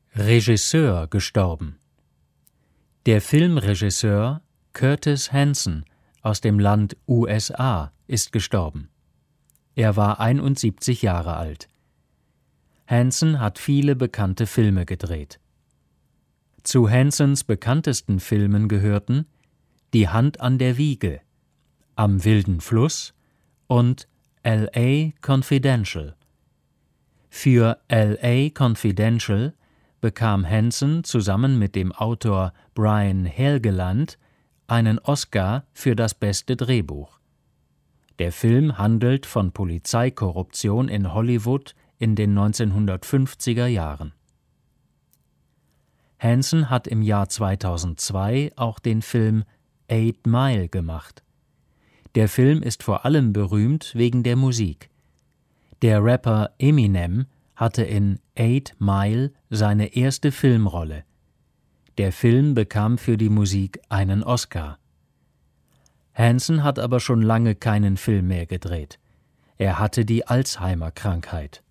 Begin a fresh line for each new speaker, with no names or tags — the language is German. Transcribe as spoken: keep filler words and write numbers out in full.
Regisseur gestorben. Der Filmregisseur Curtis Hanson aus dem Land U S A ist gestorben. Er war einundsiebzig Jahre alt. Hanson hat viele bekannte Filme gedreht. Zu Hansons bekanntesten Filmen gehörten Die Hand an der Wiege, Am wilden Fluss und L A Confidential. Für L A Confidential bekam Hanson zusammen mit dem Autor Brian Helgeland einen Oscar für das beste Drehbuch. Der Film handelt von Polizeikorruption in Hollywood in den neunzehnhundertfünfziger Jahren. Hanson hat im Jahr zweitausendzwei auch den Film Eight Mile gemacht. Der Film ist vor allem berühmt wegen der Musik. Der Rapper Eminem hatte in Eight Mile seine erste Filmrolle. Der Film bekam für die Musik einen Oscar. Hanson hat aber schon lange keinen Film mehr gedreht. Er hatte die Alzheimer-Krankheit.